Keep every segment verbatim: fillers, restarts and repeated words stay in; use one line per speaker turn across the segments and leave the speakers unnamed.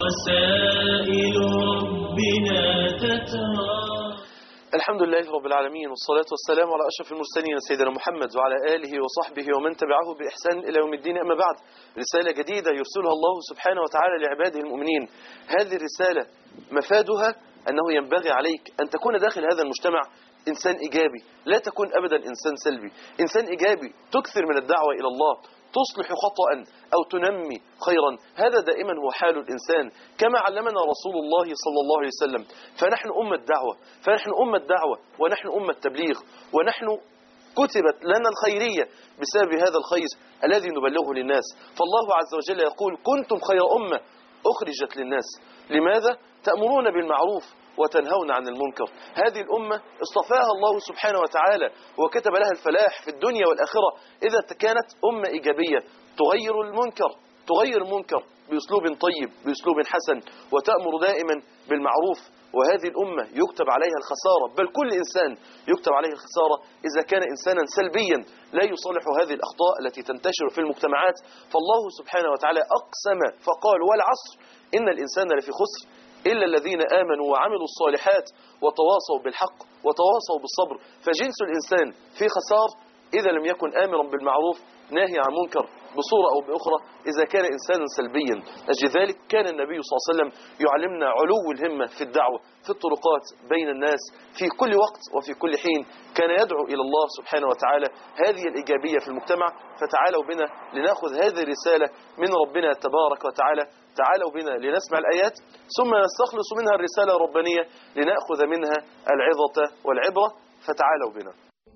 رسائل ربنا تترى.
الحمد لله رب العالمين، والصلاة والسلام على أشرف المرسلين سيدنا محمد وعلى آله وصحبه ومن تبعه بإحسان إلى يوم الدين. أما بعد، رسالة جديدة يرسلها الله سبحانه وتعالى لعباده المؤمنين. هذه الرسالة مفادها أنه ينبغي عليك أن تكون داخل هذا المجتمع إنسان إيجابي، لا تكون أبدا إنسان سلبي. إنسان إيجابي تكثر من الدعوة إلى الله، تصلح خطأ أو تنمي خيرا. هذا دائما هو حال الإنسان كما علمنا رسول الله صلى الله عليه وسلم. فنحن أمة دعوة، فنحن أمة دعوة ونحن أمة تبليغ، ونحن كتبت لنا الخيرية بسبب هذا الخير الذي نبلغه للناس. فالله عز وجل يقول: كنتم خير أمة أخرجت للناس. لماذا؟ تأمرون بالمعروف وتنهون عن المنكر. هذه الأمة اصطفاها الله سبحانه وتعالى وكتب لها الفلاح في الدنيا والآخرة إذا كانت أمة إيجابية تغير المنكر تغير المنكر بأسلوب طيب، بأسلوب حسن، وتأمر دائما بالمعروف. وهذه الأمة يكتب عليها الخسارة، بل كل إنسان يكتب عليه الخسارة إذا كان إنسانا سلبيا لا يصلح هذه الأخطاء التي تنتشر في المجتمعات. فالله سبحانه وتعالى أقسم فقال: والعصر إن الإنسان لفي خسر إلا الذين آمنوا وعملوا الصالحات وتواصوا بالحق وتواصوا بالصبر. فجنس الإنسان في خسار إذا لم يكن آمرا بالمعروف ناهي عن منكر بصورة أو بأخرى، إذا كان إنسانا سلبيا. أجل ذلك كان النبي صلى الله عليه وسلم يعلمنا علو الهمة في الدعوة في الطرقات بين الناس في كل وقت وفي كل حين. كان يدعو إلى الله سبحانه وتعالى هذه الإيجابية في المجتمع. فتعالوا بنا لنأخذ هذه الرسالة من ربنا تبارك وتعالى. تعالوا بنا لنسمع الآيات ثم نستخلص منها الرسالة الربانية لنأخذ منها العظة والعبرة. فتعالوا بنا.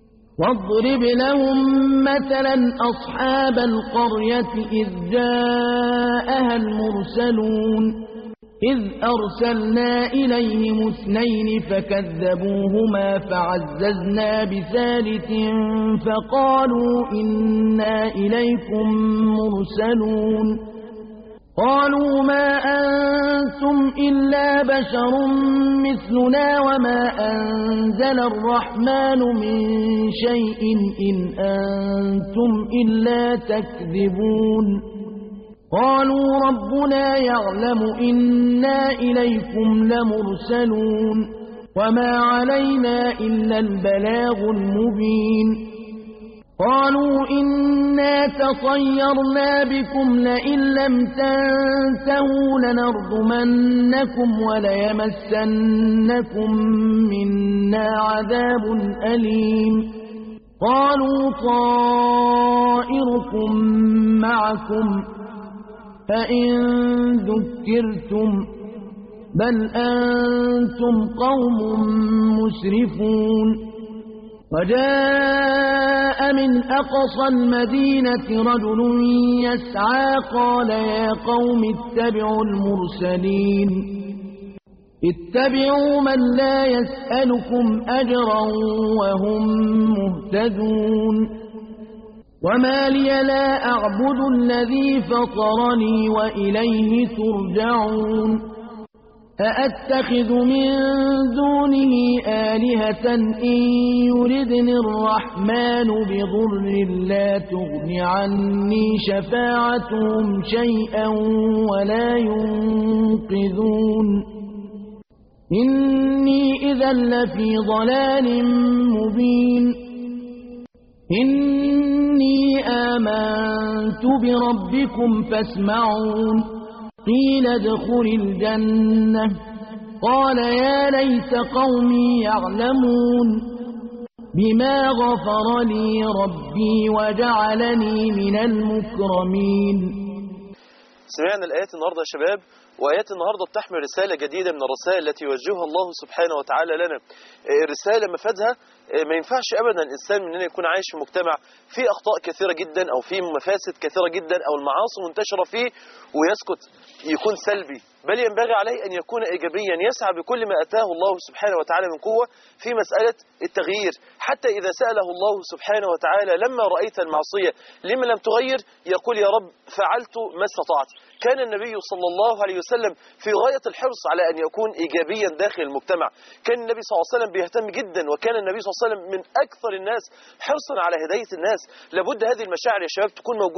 واضرب لهم مثلا أصحاب القرية إذ جاءها المرسلون إذ أرسلنا إليهم اثنين فكذبوهما فعززنا بثالث فقالوا إنا إليكم مرسلون قالوا ما أنتم إلا بشر مثلنا وما أنزل الرحمن من شيء إن أنتم إلا تكذبون قالوا ربنا يعلم إنا إليكم لمرسلون وما علينا إلا البلاغ المبين قالوا إنا تطيرنا بكم لئن لم تنتهوا لنرجمنكم وليمسنكم منا عذاب أليم قالوا طائركم معكم فإن ذكرتم بل أنتم قوم مسرفون وجاء من أقصى المدينة رجل يسعى قال يا قوم اتبعوا المرسلين اتبعوا من لا يسألكم أجرا وهم مهتدون وما لي لا أعبد الذي فطرني وإليه ترجعون أأتخذ من دونه آلهة إن يردني الرحمن بضر لا تغن عني شفاعتهم شيئا ولا ينقذون إني إذا لفي ضلال مبين إني آمنت بربكم فاسمعون قيل ادخل الجنة قال يا ليت قومي يعلمون بما غفر لي ربي وجعلني من المكرمين.
سمعنا الآيات النهاردة يا شباب، وآيات النهاردة بتحمل رسالة جديدة من الرسائل التي يوجهها الله سبحانه وتعالى لنا. الرسالة مفادها ما ينفعش أبدا الإنسان مننا يكون عايش في مجتمع فيه أخطاء كثيرة جدا أو فيه مفاسد كثيرة جدا أو المعاصي منتشرة فيه ويسكت، يكون سلبي، بل ينبغي عليه أن يكون إيجابيا، يسعى بكل ما أتاه الله سبحانه وتعالى من قوة في مسألة التغيير. حتى إذا سأله الله سبحانه وتعالى لما رأيت المعصية لما لم تغير يقول يا رب فعلت ما استطعت. كان النبي صلى الله عليه وسلم في غاية الحرص على أن يكون إيجابيا داخل المجتمع. كان النبي صلى الله عليه وسلم بيهتم جدا، وكان النبي صلى الله عليه وسلم من أكثر الناس حرصا على هداية الناس. لابد هذه المشاعر يا شباب تكون موجودة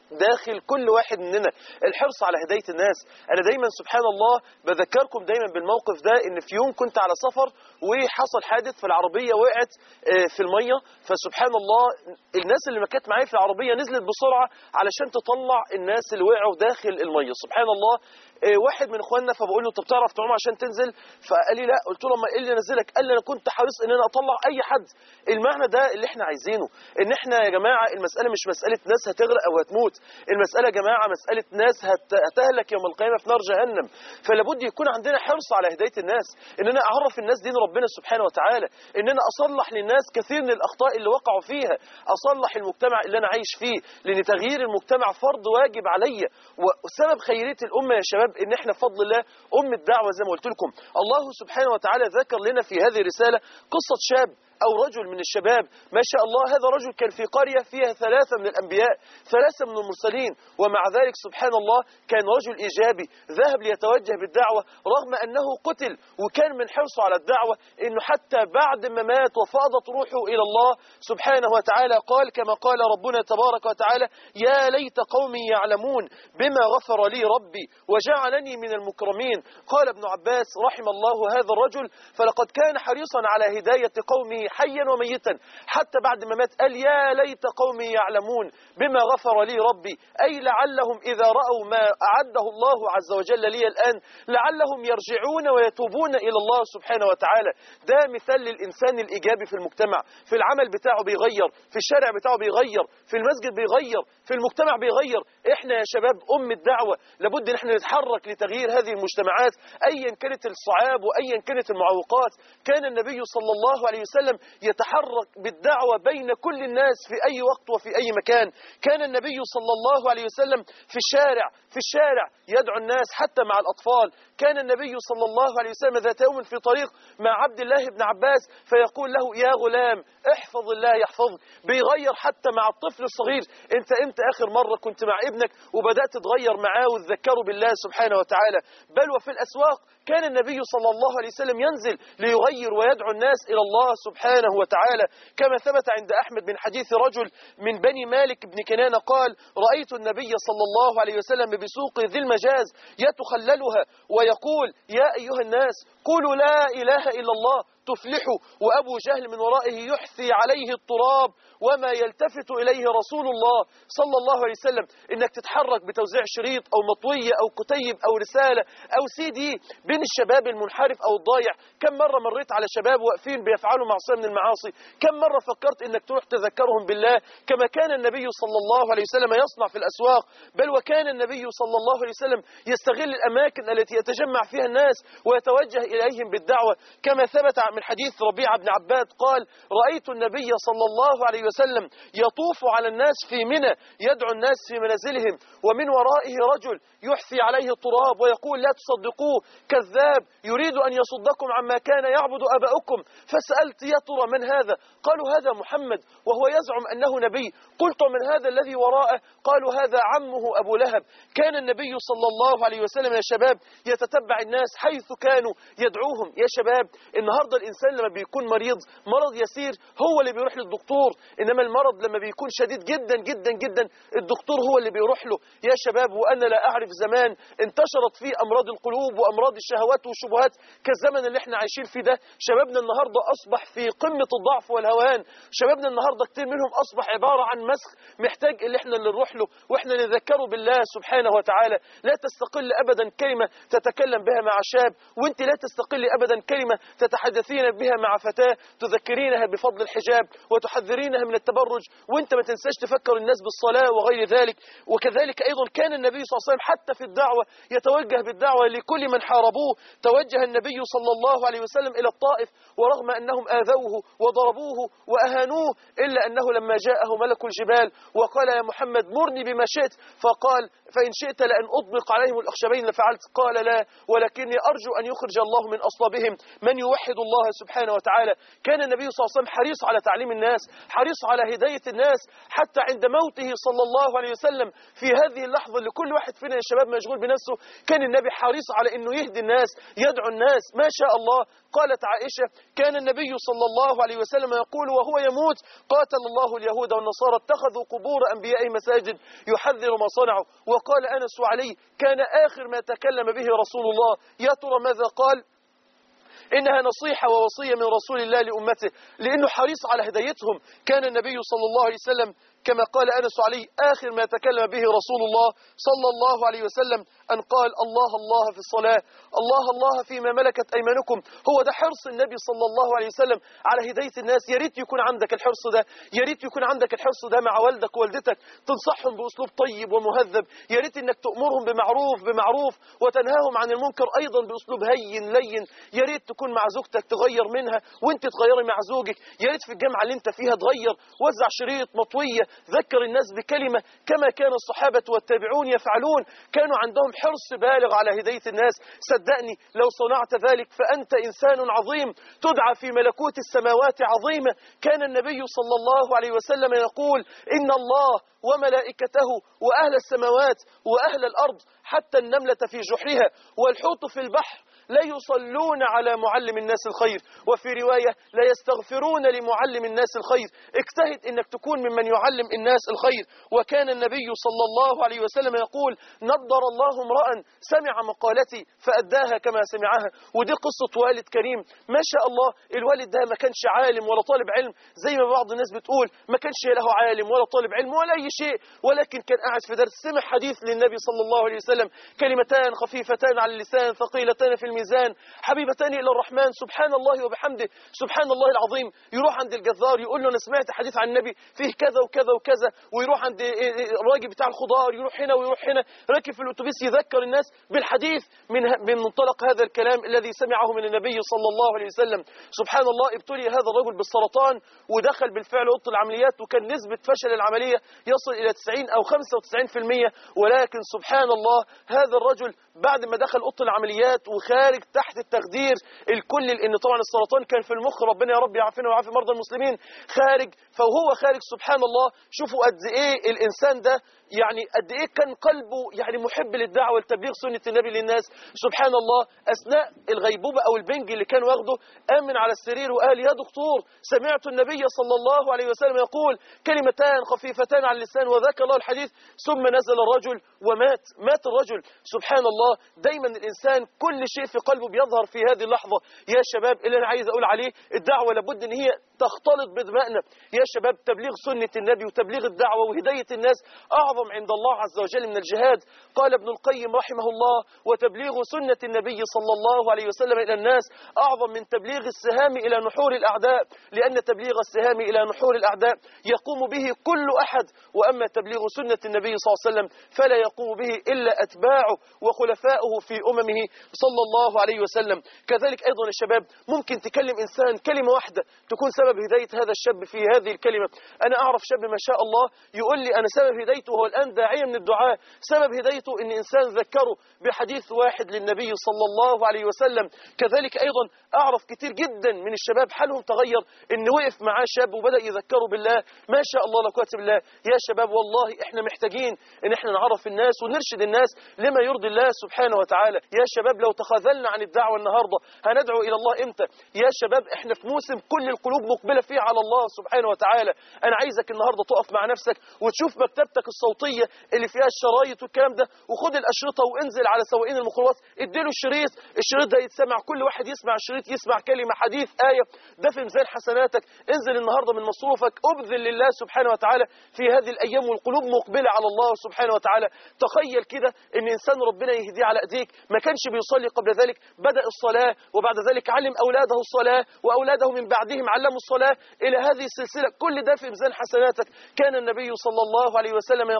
داخل كل واحد مننا، الحرص على هداية الناس. أنا دايما سبحان الله بذكركم دايما بالموقف ده، إن في يوم كنت على سفر وحصل حادث، في العربية وقعت في المية، فسبحان الله الناس اللي ما كانت معايا في العربية نزلت بسرعة علشان تطلع الناس اللي وقعوا داخل المية. سبحان الله واحد من اخواننا فبقول له طب تعرف تعوم عشان تنزل؟ فقال لي لا. قلت له ما ايه اللي نزلك؟ قال لي انا كنت حريص ان انا اطلع اي حد. المعنى ده اللي احنا عايزينه، ان احنا يا جماعه المساله مش مساله ناس هتغرق او هتموت، المساله يا جماعه مساله ناس هتهلك يوم القيامه في نار جهنم. فلابد يكون عندنا حرص على هدايه الناس، ان انا اعرف الناس دين ربنا سبحانه وتعالى، ان انا اصلح للناس كثير من الاخطاء اللي وقعوا فيها، اصلح المجتمع اللي انا عايش فيه، لان تغيير المجتمع فرض واجب عليا. وسبب خيريه الامه يا شباب ان احنا بفضل الله ام الدعوه زي ما قلت لكم. الله سبحانه وتعالى ذكر لنا في هذه الرساله قصه شاب أو رجل من الشباب، ما شاء الله هذا رجل كان في قرية فيها ثلاثة من الأنبياء، ثلاثة من المرسلين، ومع ذلك سبحان الله كان رجل إيجابي، ذهب ليتوجه بالدعوة رغم أنه قتل، وكان من حرصه على الدعوة أنه حتى بعد ما مات وفاضت روحه إلى الله سبحانه وتعالى قال كما قال ربنا تبارك وتعالى: يا ليت قومي يعلمون بما غفر لي ربي وجعلني من المكرمين. قال ابن عباس رحم الله هذا الرجل فلقد كان حريصا على هداية قومه حيا وميتا، حتى بعد ما مات قال: يا ليت قومي يعلمون بما غفر لي ربي، أي لعلهم إذا رأوا ما أعده الله عز وجل لي الآن لعلهم يرجعون ويتوبون إلى الله سبحانه وتعالى. ده مثال للإنسان الإيجابي في المجتمع، في العمل بتاعه بيغير، في الشارع بتاعه بيغير، في المسجد بيغير، في المجتمع بيغير. إحنا يا شباب أم الدعوة لابد إن إحنا نتحرك لتغيير هذه المجتمعات أيا كانت الصعاب وأيا كانت المعوقات. كان النبي صلى الله عليه وسلم يتحرك بالدعوة بين كل الناس في أي وقت وفي أي مكان. كان النبي صلى الله عليه وسلم في الشارع في الشارع يدعو الناس حتى مع الأطفال. كان النبي صلى الله عليه وسلم ذات يوم في طريق مع عبد الله بن عباس فيقول له: يا غلام احفظ الله يحفظك. بيغير حتى مع الطفل الصغير. انت امتى آخر مرة كنت مع ابنك وبدأت تغير معاه وتذكره بالله سبحانه وتعالى؟ بل وفي الأسواق كان النبي صلى الله عليه وسلم ينزل ليغير ويدعو الناس إلى الله سبحانه وتعالى، كما ثبت عند أحمد من حديث رجل من بني مالك بن كنانة قال: رأيت النبي صلى الله عليه وسلم بسوق ذي المجاز يتخللها ويقول: يا أيها الناس قولوا لا إله إلا الله تفلحوا، وأبو جهل من ورائه يحثي عليه التراب وما يلتفت إليه رسول الله صلى الله عليه وسلم. إنك تتحرك بتوزيع شريط أو مطوية أو كتيب أو رسالة أو سي دي بين الشباب المنحرف أو الضايع. كم مرة مريت على شباب واقفين بيفعلوا معصية من المعاصي، كم مرة فكرت إنك تروح تذكرهم بالله كما كان النبي صلى الله عليه وسلم يصنع في الأسواق. بل وكان النبي صلى الله عليه وسلم يستغل الأماكن التي يتجمع فيها الناس ويتوجه إليهم بالدعوة، كما ثبت من حديث ربيعة بن عباد قال: رأيت النبي صلى الله عليه وسلم يطوف على الناس في منى يدعو الناس في منازلهم ومن ورائه رجل يحثي عليه التراب ويقول: لا تصدقوه كذاب يريد أن يصدكم عما كان يعبد أباؤكم. فسألت: يا ترى من هذا؟ قالوا: هذا محمد وهو يزعم أنه نبي. قلت: من هذا الذي وراءه؟ قالوا: هذا عمه أبو لهب. كان النبي صلى الله عليه وسلم يا شباب يتتبع الناس حيث كانوا يدعوهم. يا شباب النهاردة الإنسان لما بيكون مريض مرض يسير هو اللي بيروح للدكتور، إنما المرض لما بيكون شديد جدا جدا جدا الدكتور هو اللي بيروح له. يا شباب وأنا لا أعرف زمان انتشرت فيه أمراض القلوب وأمراض الشهوات والشبهات كالزمن اللي احنا عايشين فيه ده. شبابنا النهاردة أصبح في قمة الضعف والهوان. شبابنا النهاردة كتير منهم أصبح عبارة عن مسخ محتاج اللي احنا اللي نروح له واحنا نذكره بالله سبحانه وتعالى. لا تستقل أبدا كلمة تتكلم بها مع شاب، وانت لا تستقل أبدا كلمة تتحدثين بها مع فتاة تذكرينها بفضل الحجاب وتحذرينها من التبرج، وانت ما تنساش تفكر الناس بالصلاة وغير ذلك. وكذلك أيضا كان النبي صلى الله عليه وسلم حتى في الدعوة يتوجه بالدعوة لكل من حاربوه. توجه النبي صلى الله عليه وسلم إلى الطائف ورغم أنهم آذوه وضربوه وأهانوه إلا أنه لما جاءه ملك الجبال وقال: يا محمد مرني بما شئت، فقال: فإن شئت لأن أطبق عليهم الأخشبين لفعلت. قال: لا، ولكني أرجو أن يخرج الله من أصلابهم من يوحد الله الله سبحانه وتعالى. كان النبي صلى الله عليه وسلم حريص على تعليم الناس، حريص على هداية الناس، حتى عند موته صلى الله عليه وسلم في هذه اللحظة اللي كل واحد فينا يا شباب مشغول بنفسه، كان النبي حريص على انه يهدي الناس، يدعو الناس. ما شاء الله، قالت عائشة: كان النبي صلى الله عليه وسلم يقول وهو يموت: قاتل الله اليهود والنصارى اتخذوا قبور أنبيائهم مساجد يحذر ما صنعوا. وقال أنس علي: كان آخر ما تكلم به رسول الله. يا ترى ماذا قال؟ إنها نصيحة ووصية من رسول الله لأمته، لأنه حريص على هدايتهم. كان النبي صلى الله عليه وسلم كما قال أنس علي آخر ما تكلم به رسول الله صلى الله عليه وسلم أن قال: الله الله في الصلاة، الله الله فيما ملكت أيمانكم. هو ده حرص النبي صلى الله عليه وسلم على هداية الناس. يا ريت يكون عندك الحرص ده، يا ريت يكون عندك الحرص ده مع والدك ووالدتك، تنصحهم بأسلوب طيب ومهذب. يا ريت إنك تأمرهم بمعروف بمعروف وتنهاهم عن المنكر أيضا بأسلوب هين لين. يا ريت تكون مع زوجتك تغير منها وانت تغيري مع زوجك. يا ريت في الجامعة اللي انت فيها تغير، وزع شريط مطوية، ذكر الناس بكلمة كما كان الصحابة والتابعون يفعلون. كانوا عندهم حرص بالغ على هداية الناس. صدقني لو صنعت ذلك فأنت إنسان عظيم تدعى في ملكوت السماوات عظيمة. كان النبي صلى الله عليه وسلم يقول: إن الله وملائكته وأهل السماوات وأهل الأرض حتى النملة في جحرها والحوت في البحر لا يصلون على معلم الناس الخير، وفي رواية لا يستغفرون لمعلم الناس الخير. اجتهد انك تكون ممن يعلم الناس الخير. وكان النبي صلى الله عليه وسلم يقول: نضر الله امرأ سمع مقالتي فأداها كما سمعها. ودي قصة والد كريم ما شاء الله. الوالد ده ما كانش عالم ولا طالب علم زي ما بعض الناس بتقول، ما كانش له عالم ولا طالب علم ولا أي شيء، ولكن كان قاعد في درس سمع حديث للنبي صلى الله عليه وسلم: كلمتان خفيفتان على اللسان ثقيلتان في الميزان حبيبتان إلى الرحمن سبحان الله وبحمده سبحان الله العظيم. يروح عند الجزار يقول له: أنا سمعت حديث عن النبي فيه كذا وكذا وكذا. ويروح عند الراجل بتاع الخضار يروح هنا ويروح هنا. راكب في الأتوبيس يذكر الناس بالحديث من من منطلق هذا الكلام الذي سمعه من النبي صلى الله عليه وسلم. سبحان الله، ابتلي هذا الرجل بالسرطان ودخل بالفعل أوضة العمليات، وكان نسبة فشل العملية يصل إلى تسعين أو خمسة وتسعين بالمئة. ولكن سبحان الله هذا الرجل بعد ما دخل أوضة العمليات وخارج تحت التخدير الكل، لأن طبعا السرطان كان في المخ، ربنا يا رب يعافينا ويعافي مرضى المسلمين، خارج. فهو خارج سبحان الله، شوفوا قد إيه الإنسان ده يعني قد إيه كان قلبه يعني محب للدعوة لتبليغ سنة النبي للناس. سبحان الله، أثناء الغيبوبة أو البنج اللي كان واخده آمن على السرير وقال: يا دكتور سمعت النبي صلى الله عليه وسلم يقول كلمتان خفيفتان على اللسان، وذاك الله الحديث. ثم نزل الرجل ومات، مات الرجل. سبحان الله، دايما الإنسان كل شيء في قلبه بيظهر في هذه اللحظة. يا شباب اللي أنا عايز أقول عليه، الدعوة لابد أن هي تختلط بدمائنا. يا شباب تبليغ سنة النبي وتبليغ الدعوة وهداية الناس أعظم عند الله عز وجل من الجهاد. قال ابن القيم رحمه الله: وتبليغ سنة النبي صلى الله عليه وسلم إلى الناس أعظم من تبليغ السهام إلى نحور الأعداء، لأن تبليغ السهام إلى نحور الأعداء يقوم به كل أحد، وأما تبليغ سنة النبي صلى الله عليه وسلم فلا يقوم به إلا أتباعه وخلفاؤه في أممه صلى الله عليه وسلم. كذلك أيضا الشباب ممكن تكلم إنسان كلمة واحدة تكون سبب هداية هذا الشاب في هذه الكلمة. أنا أعرف شاب ما شاء الله يقول لي: أنا سبب هدايته وهو الآن داعية من الدعاء، سبب هدايته إن إنسان ذكره بحديث واحد للنبي صلى الله عليه وسلم. كذلك أيضا أعرف كتير جدا من الشباب حالهم تغير إن وقف معاه شاب وبدأ يذكره بالله. ما شاء الله لا قوة إلا بالله. يا شباب والله إحنا محتاجين إن إحنا نعرف الناس ونرشد الناس لما يرضي الله سبحانه وتعالى. يا شباب لو تخاذلنا عن الدعوة النهاردة هندعو إلى الله إمتى؟ يا شباب إحنا في موسم كل القلوب مقبلة فيه على الله سبحانه وتعالى. أنا عايزك النهاردة تقف مع نفسك وتشوف مكتبتك الصوتية اللي فيها الشرايط والكلام ده، وخد الأشرطة وانزل على سواقين الميكروباص اديله الشريط، الشريط ده يتسمع، كل واحد يسمع الشريط، يسمع كلمة، حديث، آية، ده في ميزان حسناتك. انزل النهاردة من مصروفك، أبذل لله سبحانه وتعالى في هذه الأيام والقلوب مقبلة على الله سبحانه وتعالى. تخيل كده إن إنسان ربنا يهديه على أيديك ما كانش بيصلي قبل ذلك، بدأ الصلاة وبعد ذلك علم أولاده الصلاة وأولاده من بعدهم علموا الصلاة إلى هذه السلسلة، كل ده في ميزان حسناتك. كان النبي صلى الله عليه وسلم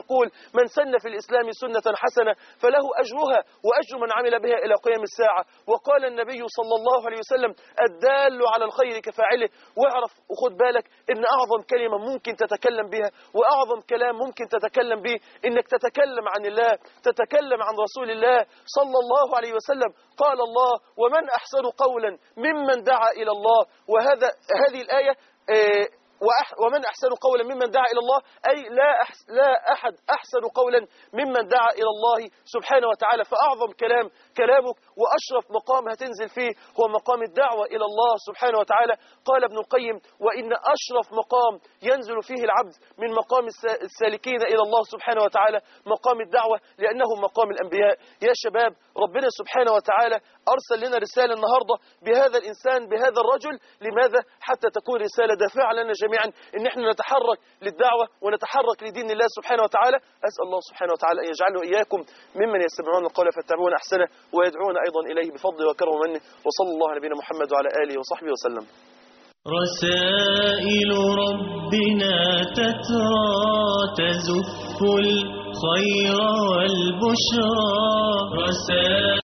يقول من سن في الإسلام سنة حسنة فله أجرها وأجر من عمل بها إلى قيام الساعة. وقال النبي صلى الله عليه وسلم الدال على الخير كفاعله. واعرف وخد بالك إن أعظم كلمة ممكن تتكلم بها وأعظم كلام ممكن تتكلم به إنك تتكلم عن الله، تتكلم عن رسول الله صلى الله عليه وسلم. قال الله ومن أحسن قولا ممن دعا إلى الله. وهذا هذه الآية آه ومن أحسن قولا ممن دعا إلى الله، أي لا, أحس لا أحد أحسن قولا ممن دعا إلى الله سبحانه وتعالى. فأعظم كلام كلامك وأشرف مقام هتنزل فيه هو مقام الدعوة إلى الله سبحانه وتعالى. قال ابن القيم وإن أشرف مقام ينزل فيه العبد من مقام السالكين إلى الله سبحانه وتعالى مقام الدعوة، لأنه مقام الأنبياء. يا شباب ربنا سبحانه وتعالى أرسل لنا رسالة النهاردة بهذا الإنسان بهذا الرجل. لماذا؟ حتى تكون رسالة دافعة لنا جميعا إن احنا نتحرك للدعوة ونتحرك لدين الله سبحانه وتعالى. أسأل الله سبحانه وتعالى أن يجعلنا إياكم ممن يستمعون القول فيتبعون أحسنه ويدعون أيضا إليه بفضل وكرم ومنه. وصلى الله على نبينا محمد وعلى آله وصحبه وسلم.
رسائل ربنا تترى تزف الخير والبشرى. رسائل